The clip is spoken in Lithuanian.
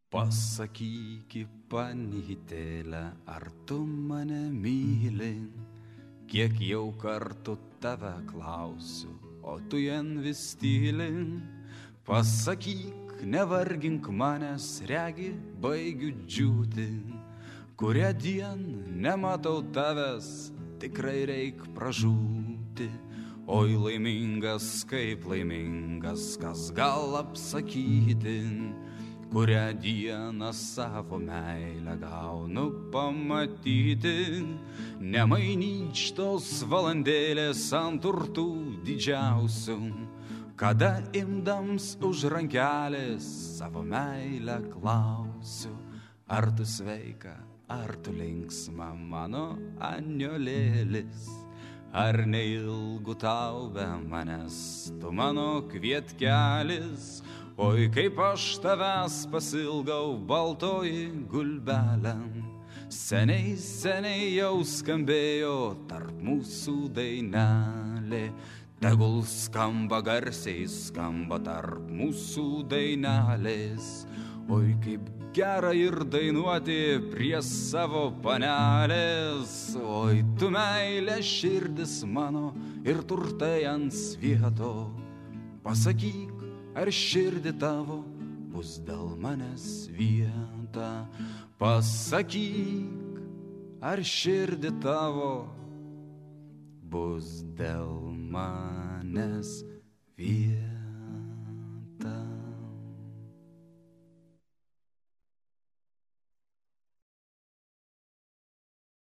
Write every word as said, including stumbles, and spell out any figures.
Pasakyk, panytėlę, ar tu mane myli, kiek jau kartų tave klausiu, o tu jen vis tyli. Pasakyk, nevargink manęs, regi, baigiu džiūti, kurią dien nematau tavęs, tikrai reik pražūti. Oi laimingas, kaip laimingas, kas gal apsakyti, kurią dieną savo meilę gaunu pamatyti. Nemainyčtos valandėlės ant turtų didžiausių, kada imdams už rankelės savo meilę klausiu. Ar tu sveika, ar tu linksma, mano aniolėlis, ar neilgu tau be manęs, tu mano kvietkelis. Oi, kaip aš tavęs pasilgau, baltoji gulbelė, seniai, seniai jau skambėjo tarp mūsų dainelė. Tegul skamba garsiai, skamba tarp mūsų dainelės. Oi, kaip gera ir dainuoti prie savo panelės. Oi, tu meilė širdis mano ir turtai ant svieto. Pasakyk, ar širdį tavo bus dėl manęs vieta? Pasakyk, ar širdį tavo bus dėl manęs vieta?